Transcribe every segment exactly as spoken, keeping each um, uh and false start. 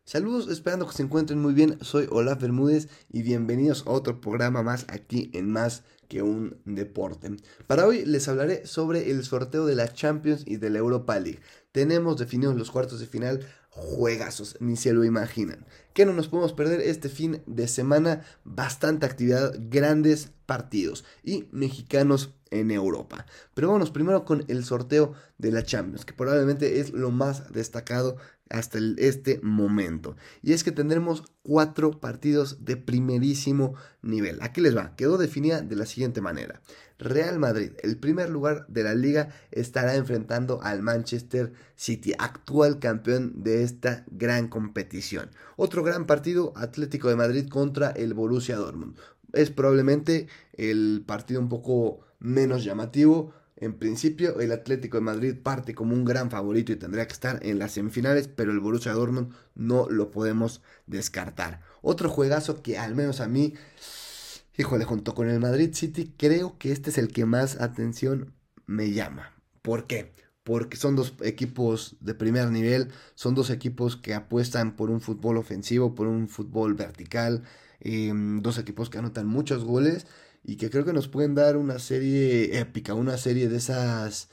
Saludos, esperando que se encuentren muy bien. Soy Olaf Bermúdez y bienvenidos a otro programa más aquí en Más que un Deporte. Para hoy les hablaré sobre el sorteo de la Champions y de la Europa League. Tenemos definidos los cuartos de final, juegazos, ni se lo imaginan. Que no nos podemos perder este fin de semana, bastante actividad, grandes partidos y mexicanos en Europa. Pero vámonos primero con el sorteo de la Champions, que probablemente es lo más destacado hasta el- este momento. Y es que tendremos cuatro partidos de primerísimo nivel. Aquí les va. Quedó definida de la siguiente manera. Real Madrid, el primer lugar de la liga, estará enfrentando al Manchester City, actual campeón de esta gran competición. Otro gran partido, Atlético de Madrid contra el Borussia Dortmund. Es probablemente el partido un poco menos llamativo. En principio, el Atlético de Madrid parte como un gran favorito y tendría que estar en las semifinales, pero el Borussia Dortmund no lo podemos descartar. Otro juegazo que al menos a mí, híjole, junto con el Madrid City, creo que este es el que más atención me llama. ¿Por qué? Porque son dos equipos de primer nivel, son dos equipos que apuestan por un fútbol ofensivo, por un fútbol vertical, eh, dos equipos que anotan muchos goles y que creo que nos pueden dar una serie épica, una serie de esas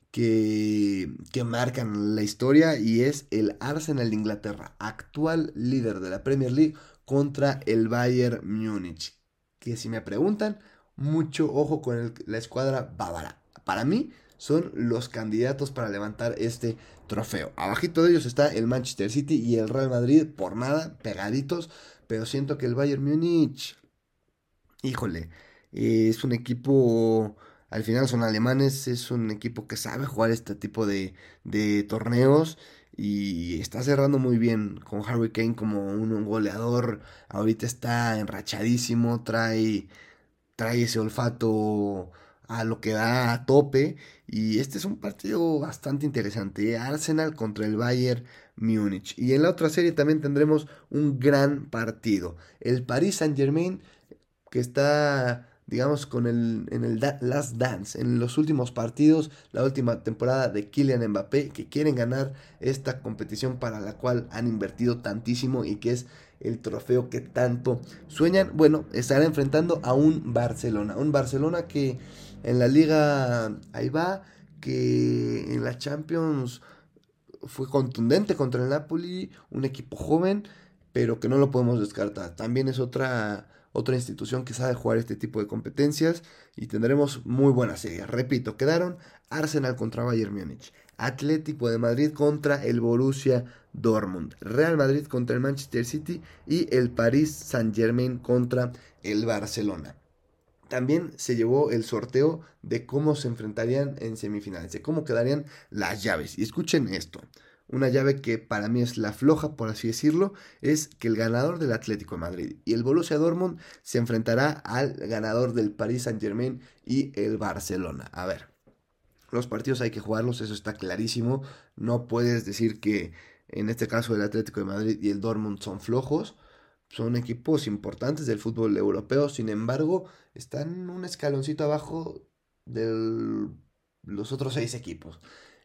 que, que marcan la historia y es el Arsenal de Inglaterra, actual líder de la Premier League contra el Bayern Múnich. Que si me preguntan, mucho ojo con el- la escuadra bávara. Para mí son los candidatos para levantar este trofeo. Abajito de ellos está el Manchester City y el Real Madrid por nada, pegaditos, pero siento que el Bayern Múnich, híjole, eh, es un equipo, al final son alemanes, es un equipo que sabe jugar este tipo de, de torneos y está cerrando muy bien con Harry Kane como un, un goleador. Ahorita está enrachadísimo, trae, trae ese olfato a lo que da a tope y este es un partido bastante interesante, ¿eh? Arsenal contra el Bayern Múnich. Y en la otra serie también tendremos un gran partido. El Paris Saint-Germain que está, digamos, con el, en el da- Last Dance, en los últimos partidos, la última temporada de Kylian Mbappé, que quieren ganar esta competición para la cual han invertido tantísimo y que es el trofeo que tanto sueñan. Bueno, estará enfrentando a un Barcelona, un Barcelona que en la liga ahí va, que en la Champions fue contundente contra el Napoli, un equipo joven, pero que no lo podemos descartar. También es otra, otra institución que sabe jugar este tipo de competencias y tendremos muy buenas series. Repito, quedaron Arsenal contra Bayern Múnich, Atlético de Madrid contra el Borussia Dortmund, Real Madrid contra el Manchester City y el Paris Saint-Germain contra el Barcelona. También se llevó el sorteo de cómo se enfrentarían en semifinales, de cómo quedarían las llaves. Y escuchen esto, una llave que para mí es la floja, por así decirlo, es que el ganador del Atlético de Madrid y el Borussia Dortmund se enfrentará al ganador del Paris Saint-Germain y el Barcelona. A ver, los partidos hay que jugarlos, eso está clarísimo. No puedes decir que en este caso el Atlético de Madrid y el Dortmund son flojos. Son equipos importantes del fútbol europeo, sin embargo, están un escaloncito abajo de los otros seis equipos.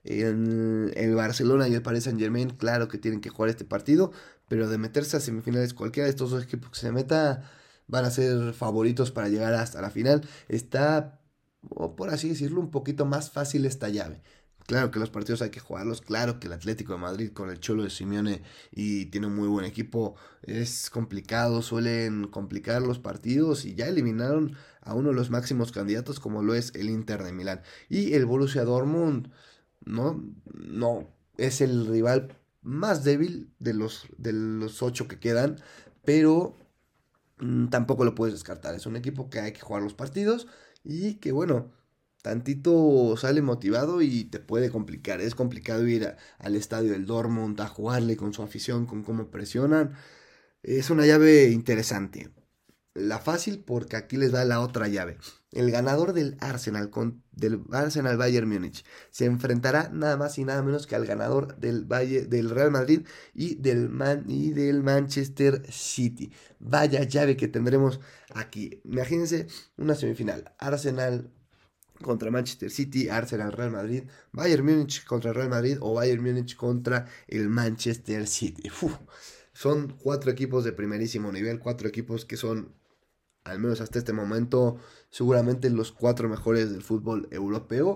El, el Barcelona y el Paris Saint Germain, claro que tienen que jugar este partido, pero de meterse a semifinales, cualquiera de estos dos equipos que se meta van a ser favoritos para llegar hasta la final. Está, o por así decirlo, un poquito más fácil esta llave. Claro que los partidos hay que jugarlos, claro que el Atlético de Madrid con el Cholo de Simeone y tiene un muy buen equipo es complicado, suelen complicar los partidos y ya eliminaron a uno de los máximos candidatos como lo es el Inter de Milán. Y el Borussia Dortmund, ¿no? No, es el rival más débil de los, de los ocho que quedan, pero mm, tampoco lo puedes descartar. Es un equipo que hay que jugar los partidos y que bueno, tantito sale motivado y te puede complicar. Es complicado ir a- al estadio del Dortmund a jugarle con su afición, con cómo presionan. Es una llave interesante. La fácil porque aquí les da la otra llave. El ganador del Arsenal con del Arsenal Bayern Múnich se enfrentará nada más y nada menos que al ganador del Valle, del Real Madrid y del Man, y del Manchester City. Vaya llave que tendremos aquí. Imagínense una semifinal. Arsenal contra Manchester City, Arsenal Real Madrid, Bayern Múnich contra Real Madrid o Bayern Múnich contra el Manchester City. Uf, Son cuatro equipos de primerísimo nivel, cuatro equipos que son, al menos hasta este momento, seguramente los cuatro mejores del fútbol europeo.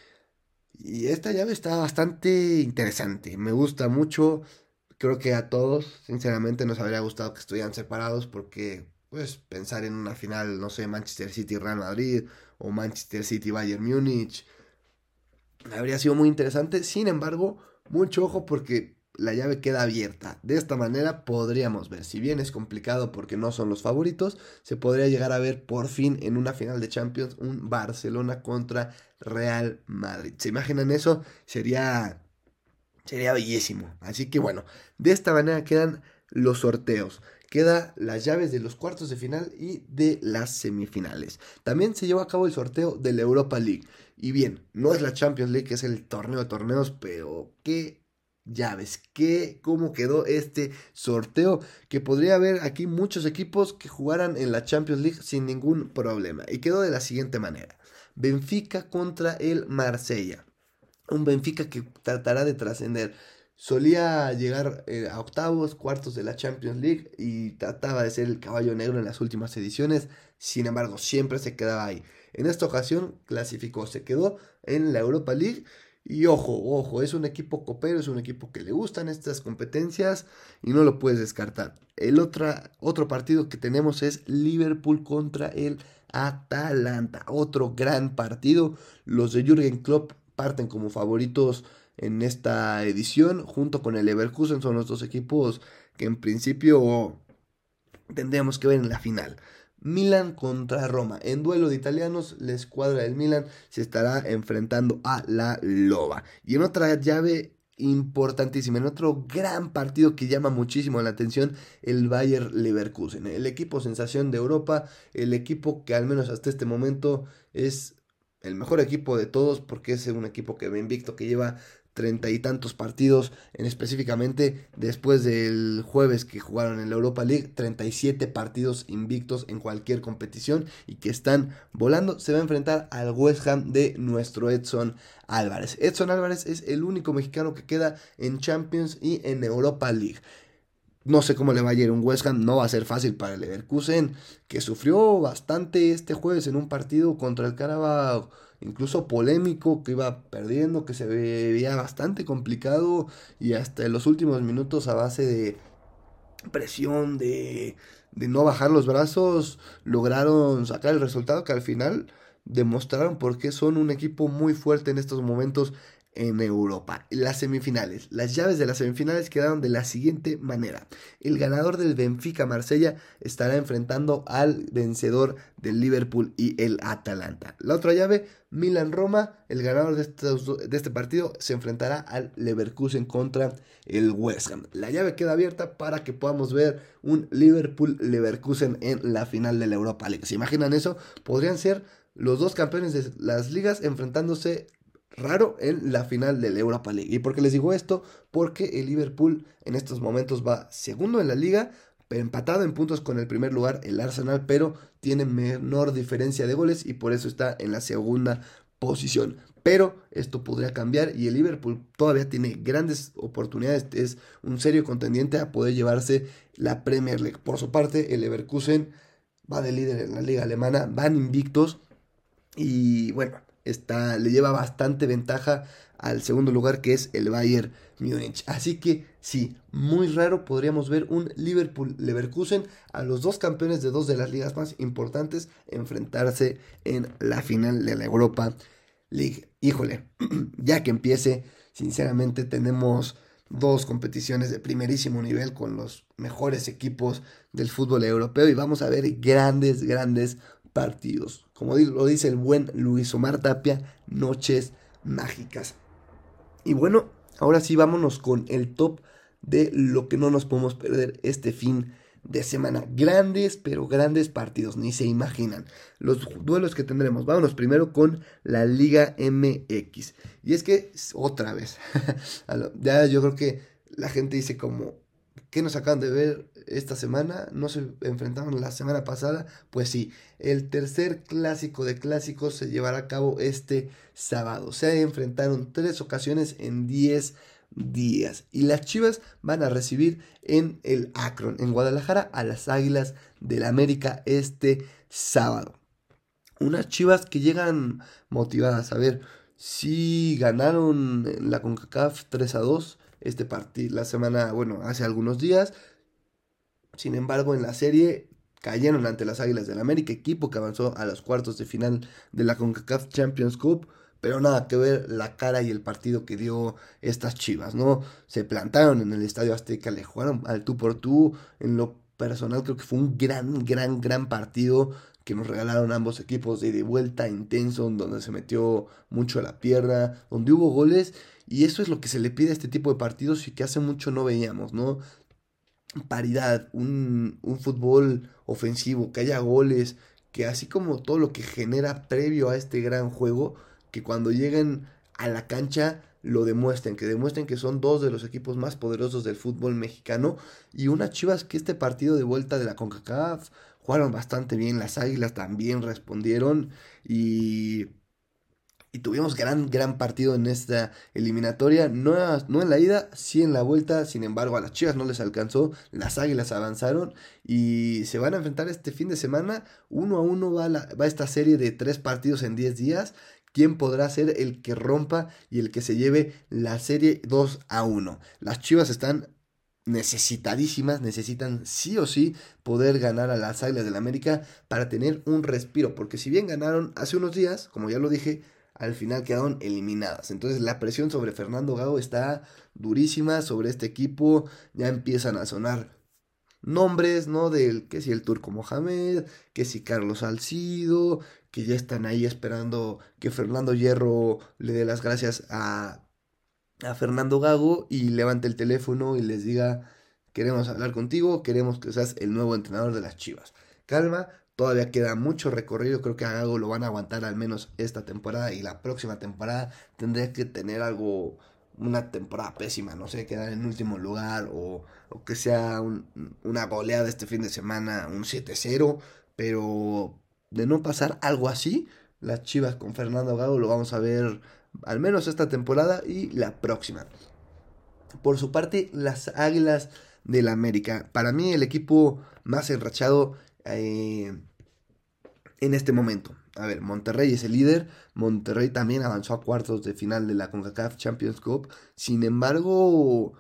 Y esta llave está bastante interesante, me gusta mucho. Creo que a todos, sinceramente, nos habría gustado que estuvieran separados porque, pues, pensar en una final, no sé, Manchester City-Real Madrid o Manchester City-Bayern Múnich, habría sido muy interesante. Sin embargo, mucho ojo porque la llave queda abierta. De esta manera podríamos ver, si bien es complicado porque no son los favoritos, se podría llegar a ver por fin en una final de Champions un Barcelona contra Real Madrid. ¿Se imaginan eso? Sería Sería bellísimo. Así que bueno, de esta manera quedan los sorteos. Queda las llaves de los cuartos de final y de las semifinales. También se llevó a cabo el sorteo de la Europa League. Y bien, no es la Champions League, que es el torneo de torneos, pero qué llaves, qué, cómo quedó este sorteo, que podría haber aquí muchos equipos que jugaran en la Champions League sin ningún problema. Y quedó de la siguiente manera: Benfica contra el Marsella. Un Benfica que tratará de trascender. Solía llegar eh, a octavos, cuartos de la Champions League y trataba de ser el caballo negro en las últimas ediciones. Sin embargo, siempre se quedaba ahí. En esta ocasión clasificó, se quedó en la Europa League. Y ojo, ojo, es un equipo copero, es un equipo que le gustan estas competencias y no lo puedes descartar. El otra, otro partido que tenemos es Liverpool contra el Atalanta. Otro gran partido. Los de Jürgen Klopp parten como favoritos en esta edición, junto con el Leverkusen. Son los dos equipos que en principio tendríamos que ver en la final. Milan contra Roma. En duelo de italianos, la escuadra del Milan se estará enfrentando a la Loba. Y en otra llave importantísima, en otro gran partido que llama muchísimo la atención, el Bayer Leverkusen, el equipo sensación de Europa, el equipo que al menos hasta este momento es el mejor equipo de todos, porque es un equipo que va invicto, que lleva treinta y tantos partidos, en específicamente después del jueves que jugaron en la Europa League, treinta y siete partidos invictos en cualquier competición y que están volando. Se va a enfrentar al West Ham de nuestro Edson Álvarez. Edson Álvarez es el único mexicano que queda en Champions y en Europa League. No sé cómo le va a ir un West Ham, no va a ser fácil para el Leverkusen, que sufrió bastante este jueves en un partido contra el Carabao, incluso polémico, que iba perdiendo, que se veía bastante complicado y hasta en los últimos minutos a base de presión, de, de no bajar los brazos, lograron sacar el resultado que al final demostraron por qué son un equipo muy fuerte en estos momentos en Europa. Las semifinales. Las llaves de las semifinales quedaron de la siguiente manera. El ganador del Benfica Marsella estará enfrentando al vencedor del Liverpool y el Atalanta. La otra llave, Milan Roma. El ganador de, estos, de este partido se enfrentará al Leverkusen contra el West Ham. La llave queda abierta para que podamos ver un Liverpool Leverkusen en la final de la Europa League. ¿Se imaginan eso? Podrían ser los dos campeones de las ligas enfrentándose raro en la final de la Europa League. ¿Y por qué les digo esto? Porque el Liverpool en estos momentos va segundo en la liga, pero empatado en puntos con el primer lugar, el Arsenal, pero tiene menor diferencia de goles y por eso está en la segunda posición. Pero esto podría cambiar y el Liverpool todavía tiene grandes oportunidades, es un serio contendiente a poder llevarse la Premier League. Por su parte, el Leverkusen va de líder en la liga alemana, van invictos y bueno, está, le lleva bastante ventaja al segundo lugar, que es el Bayern Múnich. Así que sí, muy raro podríamos ver un Liverpool-Leverkusen, a los dos campeones de dos de las ligas más importantes, enfrentarse en la final de la Europa League. Híjole, ya que empiece, sinceramente tenemos dos competiciones de primerísimo nivel con los mejores equipos del fútbol europeo y vamos a ver grandes, grandes partidos. Como lo dice el buen Luis Omar Tapia, noches mágicas. Y bueno, ahora sí vámonos con el top de lo que no nos podemos perder este fin de semana. Grandes, pero grandes partidos, ni se imaginan los duelos que tendremos. Vámonos primero con la Liga M X. Y es que, otra vez, ya yo creo que la gente dice como, ¿qué nos acaban de ver esta semana? ¿No se enfrentaron la semana pasada? Pues sí, el tercer clásico de clásicos se llevará a cabo este sábado. Se enfrentaron tres ocasiones en diez días. Y las Chivas van a recibir en el Akron, en Guadalajara, a las Águilas del América este sábado. Unas Chivas que llegan motivadas. A ver, si ganaron la CONCACAF tres a dos este partido la semana, bueno, hace algunos días. Sin embargo, en la serie cayeron ante las Águilas del América, equipo que avanzó a los cuartos de final de la CONCACAF Champions Cup. Pero nada que ver la cara y el partido que dio estas Chivas, ¿no? Se plantaron en el Estadio Azteca, le jugaron al tú por tú. En lo personal creo que fue un gran, gran, gran partido que nos regalaron ambos equipos de ida y vuelta, intenso, donde se metió mucho a la pierna, donde hubo goles. Y eso es lo que se le pide a este tipo de partidos y que hace mucho no veíamos, ¿no? Paridad, un, un fútbol ofensivo, que haya goles, que así como todo lo que genera previo a este gran juego, que cuando lleguen a la cancha lo demuestren, que demuestren que son dos de los equipos más poderosos del fútbol mexicano, y unas Chivas que este partido de vuelta de la CONCACAF jugaron bastante bien, las Águilas también respondieron, y... Y tuvimos gran, gran partido en esta eliminatoria. No, no en la ida, sí en la vuelta. Sin embargo, a las Chivas no les alcanzó. Las Águilas avanzaron. Y se van a enfrentar este fin de semana. Uno a uno va, la, va esta serie de tres partidos en diez días. ¿Quién podrá ser el que rompa y el que se lleve la serie dos a uno? Las Chivas están necesitadísimas, necesitan sí o sí poder ganar a las Águilas del América para tener un respiro. Porque si bien ganaron hace unos días, como ya lo dije, al final quedaron eliminadas. Entonces la presión sobre Fernando Gago está durísima sobre este equipo. Ya empiezan a sonar nombres, ¿no? Del que si el Turco Mohamed, que si Carlos Salcido, que ya están ahí esperando que Fernando Hierro le dé las gracias a, a Fernando Gago y levante el teléfono y les diga: queremos hablar contigo, queremos que seas el nuevo entrenador de las Chivas. Calma, todavía queda mucho recorrido, creo que a Gago lo van a aguantar al menos esta temporada y la próxima temporada tendría que tener algo, una temporada pésima, no sé, quedar en último lugar o, o que sea un, una goleada este fin de semana, un siete cero, pero de no pasar algo así, las Chivas con Fernando Gago lo vamos a ver al menos esta temporada y la próxima. Por su parte, las Águilas del América, para mí el equipo más enrachado eh, en este momento. A ver, Monterrey es el líder. Monterrey también avanzó a cuartos de final de la CONCACAF Champions Cup. Sin embargo,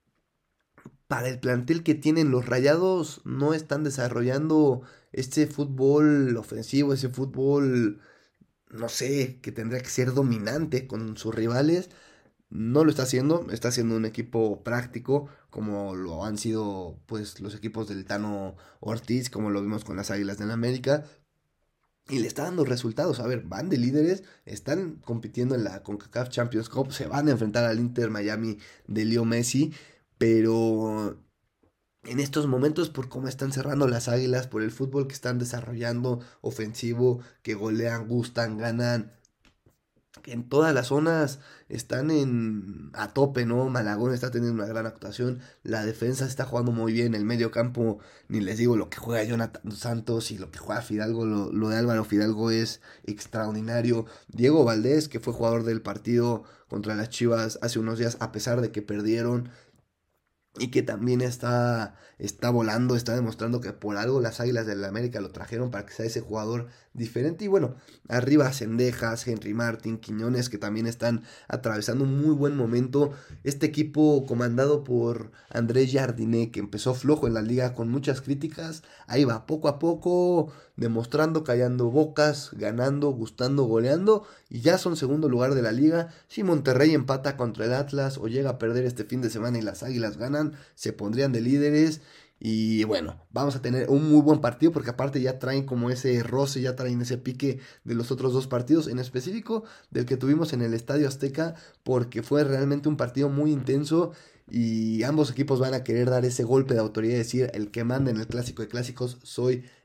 para el plantel que tienen los Rayados, no están desarrollando este fútbol ofensivo, ese fútbol, no sé, que tendría que ser dominante con sus rivales. No lo está haciendo, está siendo un equipo práctico, como lo han sido pues los equipos del Tano Ortiz, como lo vimos con las Águilas del América. Y le está dando resultados. A ver, van de líderes, están compitiendo en la CONCACAF Champions Cup, se van a enfrentar al Inter Miami de Leo Messi, pero en estos momentos, por cómo están cerrando las Águilas, por el fútbol que están desarrollando, ofensivo, que golean, gustan, ganan, que en todas las zonas están en a tope, ¿no? Malagón está teniendo una gran actuación, la defensa está jugando muy bien, el medio campo, ni les digo lo que juega Jonathan Santos y lo que juega Fidalgo, lo, lo de Álvaro Fidalgo es extraordinario. Diego Valdés, que fue jugador del partido contra las Chivas hace unos días, a pesar de que perdieron, y que también está, está volando, está demostrando que por algo las Águilas del América lo trajeron para que sea ese jugador diferente. Y bueno, arriba Cendejas, Henry Martin, Quiñones, que también están atravesando un muy buen momento. Este equipo comandado por Andrés Jardiné, que empezó flojo en la liga con muchas críticas, ahí va poco a poco demostrando, callando bocas, ganando, gustando, goleando, y ya son segundo lugar de la liga. Si Monterrey empata contra el Atlas o llega a perder este fin de semana y las Águilas ganan, se pondrían de líderes. Y bueno, vamos a tener un muy buen partido porque aparte ya traen como ese roce, ya traen ese pique de los otros dos partidos, en específico del que tuvimos en el Estadio Azteca, porque fue realmente un partido muy intenso y ambos equipos van a querer dar ese golpe de autoridad y decir: el que manda en el clásico de clásicos soy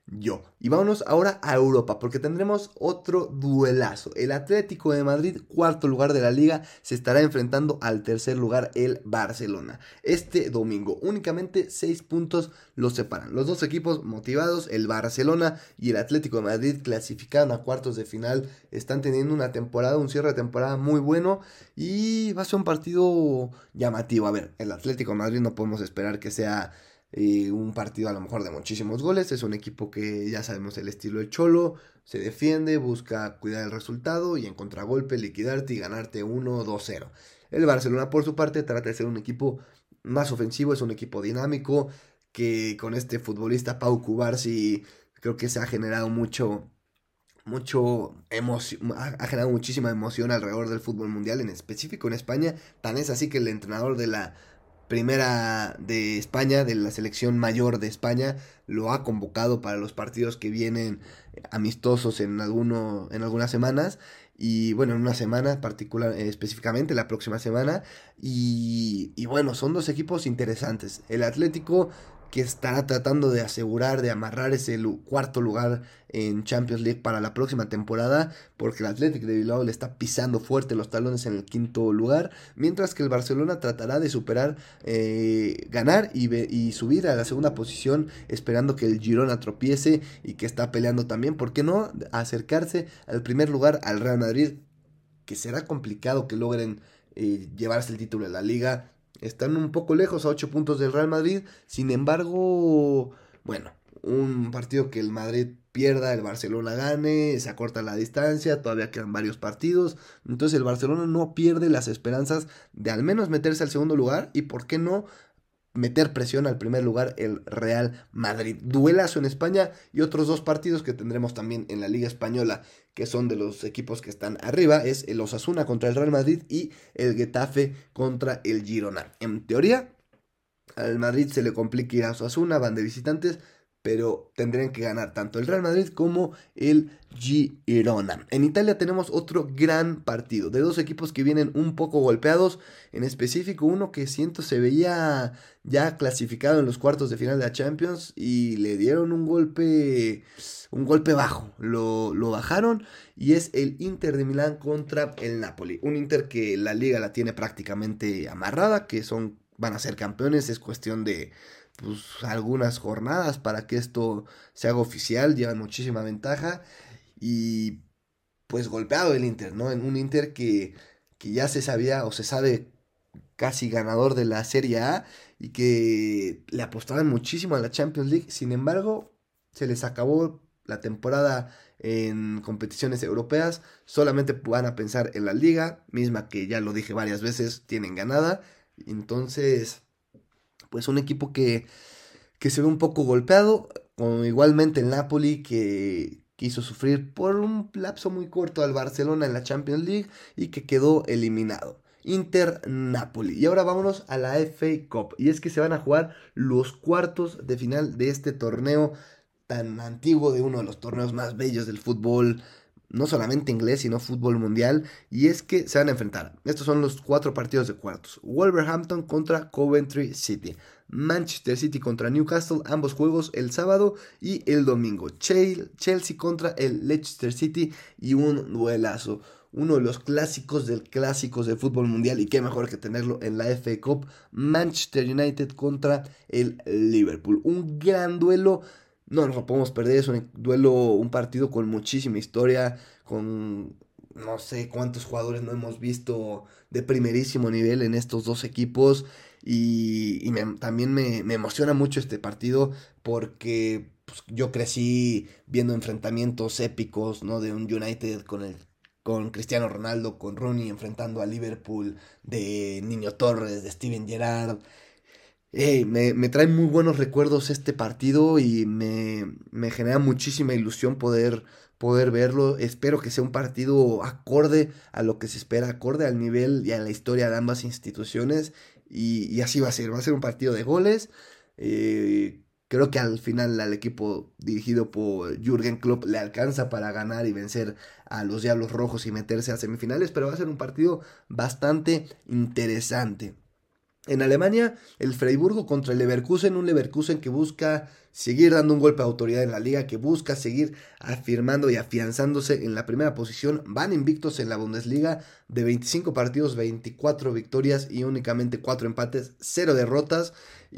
yo. Y vámonos ahora a Europa, porque tendremos otro duelazo. El Atlético de Madrid, cuarto lugar de la liga, se estará enfrentando al tercer lugar, el Barcelona. Este domingo, únicamente seis puntos los separan. Los dos equipos motivados, el Barcelona y el Atlético de Madrid, clasificaron a cuartos de final. Están teniendo una temporada, un cierre de temporada muy bueno y va a ser un partido llamativo. A ver, el Atlético de Madrid no podemos esperar que sea eh, un partido a lo mejor de muchísimos goles. Es un equipo que ya sabemos el estilo del Cholo, se defiende, busca cuidar el resultado y en contragolpe liquidarte y ganarte uno dos cero. El Barcelona por su parte trata de ser un equipo más ofensivo, es un equipo dinámico que con este futbolista Pau Cubarsí creo que se ha generado mucho mucho emoción, ha, ha generado muchísima emoción alrededor del fútbol mundial, en específico en España. Tan es así que el entrenador de la primera de España, de la selección mayor de España, lo ha convocado para los partidos que vienen amistosos en alguno, en algunas semanas. Y bueno, en una semana particular, eh, específicamente la próxima semana. Y, y bueno, son dos equipos interesantes. El Atlético, que estará tratando de asegurar, de amarrar ese lu- cuarto lugar en Champions League para la próxima temporada, porque el Athletic de Bilbao le está pisando fuerte los talones en el quinto lugar, mientras que el Barcelona tratará de superar, eh, ganar y, ve- y subir a la segunda posición, esperando que el Girona tropiece y que está peleando también, ¿por qué no?, acercarse al primer lugar, al Real Madrid, que será complicado que logren eh, llevarse el título de la liga. Están un poco lejos, a ocho puntos del Real Madrid. Sin embargo, bueno, un partido que el Madrid pierda, el Barcelona gane, se acorta la distancia, todavía quedan varios partidos. Entonces el Barcelona no pierde las esperanzas de al menos meterse al segundo lugar y, ¿por qué no?, meter presión al primer lugar, el Real Madrid. Duelazo en España y otros dos partidos que tendremos también en la Liga Española, que son de los equipos que están arriba, es el Osasuna contra el Real Madrid y el Getafe contra el Girona. En teoría, al Madrid se le complica ir a Osasuna, van de visitantes, pero tendrían que ganar tanto el Real Madrid como el Girona. En Italia tenemos otro gran partido de dos equipos que vienen un poco golpeados, en específico uno que siento se veía ya clasificado en los cuartos de final de la Champions y le dieron un golpe, un golpe bajo, lo, lo bajaron, y es el Inter de Milán contra el Napoli. Un Inter que la liga la tiene prácticamente amarrada, que son, van a ser campeones, es cuestión de pues algunas jornadas para que esto se haga oficial, llevan muchísima ventaja y pues golpeado el Inter, ¿no? En un Inter que, que ya se sabía o se sabe casi ganador de la Serie A y que le apostaban muchísimo a la Champions League. Sin embargo, se les acabó la temporada en competiciones europeas, solamente van a pensar en la liga, misma que ya lo dije varias veces, tienen ganada. Entonces, pues un equipo que, que se ve un poco golpeado, o igualmente el Napoli que quiso sufrir por un lapso muy corto al Barcelona en la Champions League y que quedó eliminado. Inter-Napoli. Y ahora vámonos a la F A Cup. Y es que se van a jugar los cuartos de final de este torneo tan antiguo, de uno de los torneos más bellos del fútbol, no solamente inglés, sino fútbol mundial. Y es que se van a enfrentar. Estos son los cuatro partidos de cuartos. Wolverhampton contra Coventry City. Manchester City contra Newcastle, ambos juegos el sábado y el domingo. Chelsea contra el Leicester City y un duelazo. Uno de los clásicos del clásicos del fútbol mundial, y qué mejor que tenerlo en la F A Cup. Manchester United contra el Liverpool. Un gran duelo. No nos lo podemos perder, es un duelo, un partido con muchísima historia, con no sé cuántos jugadores no hemos visto de primerísimo nivel en estos dos equipos, y, y me- también me, me emociona mucho este partido porque pues, yo crecí viendo enfrentamientos épicos, ¿no? De un United con el con Cristiano Ronaldo, con Rooney enfrentando a Liverpool, de Niño Torres, de Steven Gerrard. Ey, me, me trae muy buenos recuerdos este partido y me, me genera muchísima ilusión poder, poder verlo. Espero que sea un partido acorde a lo que se espera, acorde al nivel y a la historia de ambas instituciones. Y, y así va a ser, va a ser un partido de goles. Eh, Creo que al final al equipo dirigido por Jürgen Klopp le alcanza para ganar y vencer a los Diablos Rojos y meterse a semifinales, pero va a ser un partido bastante interesante. En Alemania, el Freiburgo contra el Leverkusen, un Leverkusen que busca seguir dando un golpe de autoridad en la liga, que busca seguir afirmando y afianzándose en la primera posición. Van invictos en la Bundesliga, de veinticinco partidos, veinticuatro victorias y únicamente cuatro empates, cero derrotas.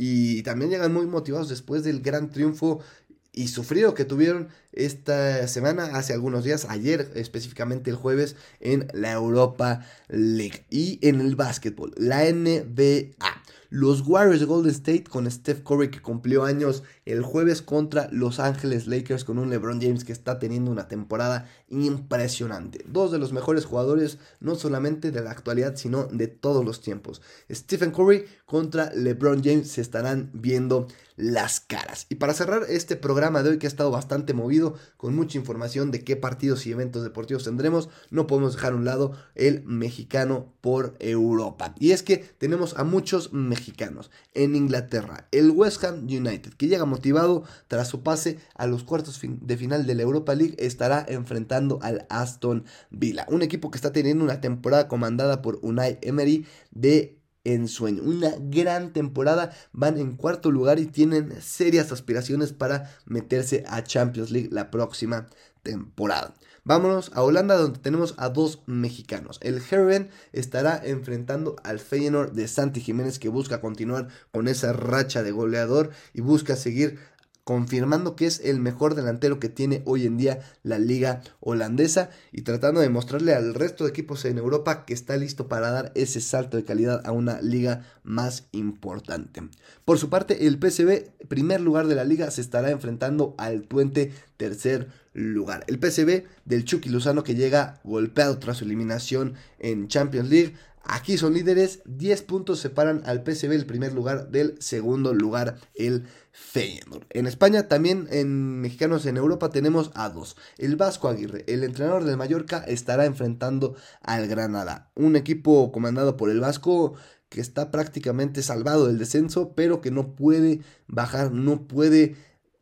Y también llegan muy motivados después del gran triunfo y sufrido que tuvieron esta semana, hace algunos días, ayer específicamente el jueves, en la Europa League. Y en el básquetbol, la N B A. Los Warriors de Golden State con Steph Curry, que cumplió años el jueves, contra Los Ángeles Lakers con un LeBron James que está teniendo una temporada impresionante. Dos de los mejores jugadores, no solamente de la actualidad, sino de todos los tiempos. Stephen Curry contra LeBron James, se estarán viendo las caras. Y para cerrar este programa de hoy, que ha estado bastante movido, con mucha información de qué partidos y eventos deportivos tendremos, no podemos dejar a un lado el mexicano por Europa. Y es que tenemos a muchos mexicanos en Inglaterra. El West Ham United, que llega motivado tras su pase a los cuartos de final de la Europa League, estará enfrentando al Aston Villa, un equipo que está teniendo una temporada comandada por Unai Emery de ensueño, una gran temporada. Van en cuarto lugar y tienen serias aspiraciones para meterse a Champions League la próxima temporada. Vámonos a Holanda, donde tenemos a dos mexicanos. El Heerenveen estará enfrentando al Feyenoord de Santi Jiménez, que busca continuar con esa racha de goleador y busca seguir confirmando que es el mejor delantero que tiene hoy en día la liga holandesa, y tratando de mostrarle al resto de equipos en Europa que está listo para dar ese salto de calidad a una liga más importante. Por su parte, el P S V, primer lugar de la liga, se estará enfrentando al Twente, tercer lugar. El P S V del Chucky Lozano, que llega golpeado tras su eliminación en Champions League. Aquí son líderes, diez puntos separan al P S V, el primer lugar, del segundo lugar, el Feyenoord. En España, también en mexicanos en Europa, tenemos a dos. El Vasco Aguirre, el entrenador del Mallorca, estará enfrentando al Granada, un equipo comandado por el Vasco que está prácticamente salvado del descenso, pero que no puede bajar, no puede...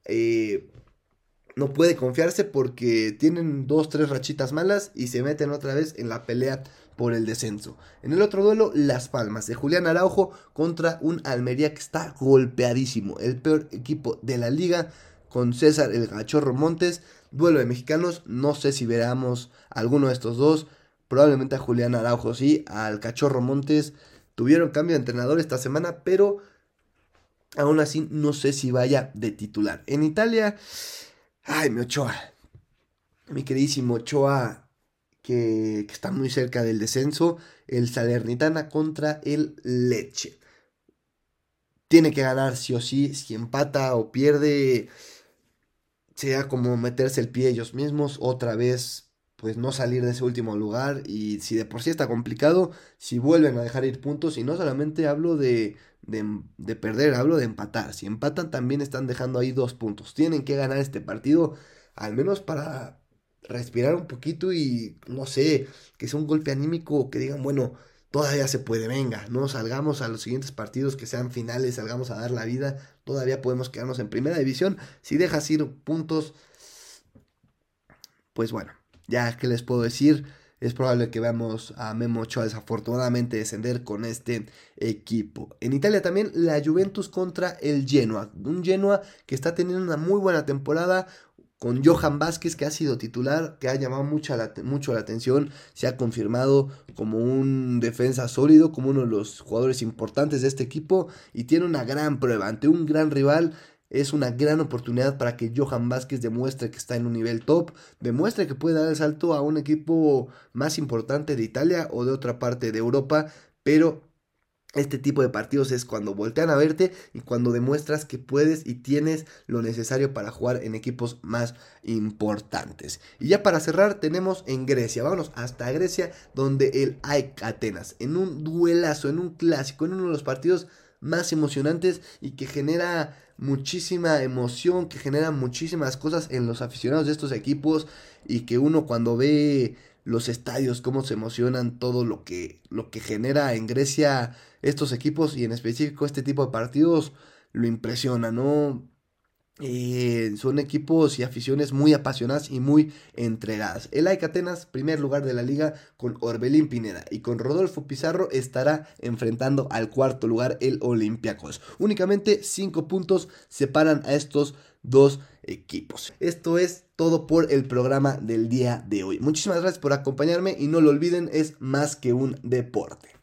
Eh, No puede confiarse porque tienen dos, tres rachitas malas y se meten otra vez en la pelea por el descenso. En el otro duelo, Las Palmas de Julián Araujo contra un Almería que está golpeadísimo, el peor equipo de la liga, con César el Cachorro Montes. Duelo de mexicanos, no sé si veremos a alguno de estos dos, probablemente a Julián Araujo sí, al Cachorro Montes. Tuvieron cambio de entrenador esta semana, pero aún así no sé si vaya de titular. En Italia... Ay, mi Ochoa, mi queridísimo Ochoa, que, que está muy cerca del descenso. El Salernitana contra el Lecce. Tiene que ganar sí o sí. Si empata o pierde, sea como meterse el pie ellos mismos. Otra vez, pues no salir de ese último lugar. Y si de por sí está complicado, si vuelven a dejar ir puntos. Y no solamente hablo de... De, de perder, hablo de empatar. Si empatan, también están dejando ahí dos puntos. Tienen que ganar este partido, al menos para respirar un poquito y, no sé, que sea un golpe anímico, que digan, bueno, todavía se puede, venga, no salgamos a los siguientes partidos que sean finales, salgamos a dar la vida, todavía podemos quedarnos en primera división. Si dejas ir puntos, pues bueno, ya que les puedo decir, es probable que veamos a Memo Ochoa desafortunadamente descender con este equipo. En Italia también la Juventus contra el Genoa. Un Genoa que está teniendo una muy buena temporada, con Johan Vázquez, que ha sido titular, que ha llamado mucho la, mucho la atención. Se ha confirmado como un defensa sólido, como uno de los jugadores importantes de este equipo, y tiene una gran prueba ante un gran rival. Es una gran oportunidad para que Johan Vázquez demuestre que está en un nivel top, demuestre que puede dar el salto a un equipo más importante de Italia o de otra parte de Europa, pero este tipo de partidos es cuando voltean a verte y cuando demuestras que puedes y tienes lo necesario para jugar en equipos más importantes. Y ya para cerrar tenemos en Grecia, vámonos hasta Grecia, donde el A E K Atenas, en un duelazo, en un clásico, en uno de los partidos más emocionantes y que genera muchísima emoción, que genera muchísimas cosas en los aficionados de estos equipos, y que uno cuando ve los estadios, cómo se emocionan, todo lo que, lo que genera en Grecia estos equipos y en específico este tipo de partidos, lo impresiona, ¿no? Eh, son equipos y aficiones muy apasionadas y muy entregadas. El A E K Atenas, primer lugar de la liga con Orbelín Pineda, y con Rodolfo Pizarro estará enfrentando al cuarto lugar el Olympiacos. Únicamente cinco puntos separan a estos dos equipos. Esto es todo por el programa del día de hoy. Muchísimas gracias por acompañarme y no lo olviden, es más que un deporte.